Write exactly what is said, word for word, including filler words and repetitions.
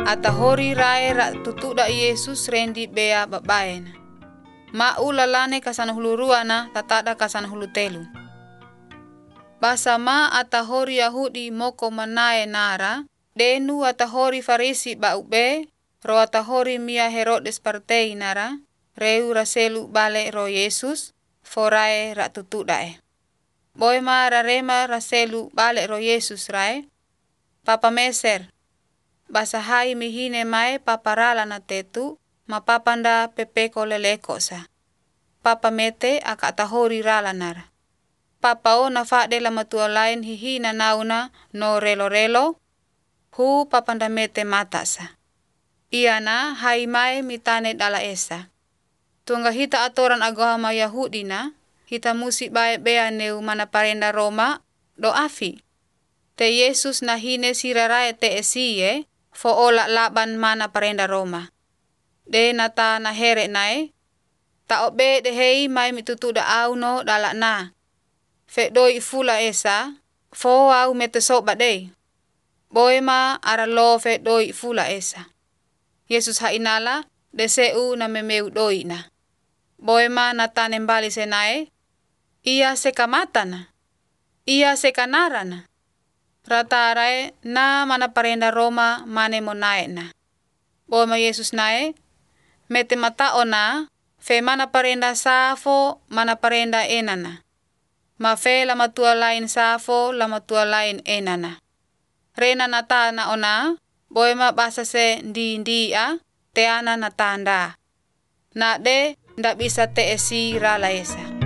Atahori rae ra tutuda Yesus rendi bea babaena. Ma ulalane kasana hulu ruana tatada kasana hulu telu. Basa ma atahori Yahudi moko manae nara, denu atahori Farisi baube, ro atahori mia Herodes partei nara, reu raselu bale ro Yesus, forae ra tutudae. Boy ma rarema raselu bale ro Yesus rae, papa meser, basa hai mihine mae paparala na tetu, ma papanda pepeko leleko sa. Papa mete aka atahori rala nara. Papa o na fade la matua lain hihina nauna no relo-relo, hu papanda mete mata sa. Iana hai mai mitane dala esa. Tungga hita atoran agama Yahudi na, hita musi bae bea neu mana parenda Roma, do afi. Te Yesus na hine sirarae te esiye, fo ola laban mana parenda Roma. De nata na here nae, ta obe de hei mai mitutuda au no dala na. Fe doi fula esa, fo au mete soba dei. Boema ara lo fe doi fula esa. Yesus hainala, deseu na memeu doi na. Boema natane mbali senae, ia sekamatana, ia sekanarana. Rata arae na mana parenda Roma mane monae na. Boema Yesus nae, mete mata ona, fe mana parenda safo mana parenda enana. Ma fe lama tua lain safo lama tua lain enana. Rena nata na ona, boema basa se ndi ndi a, teana natanda. Na de ndak bisa te esi rala esa.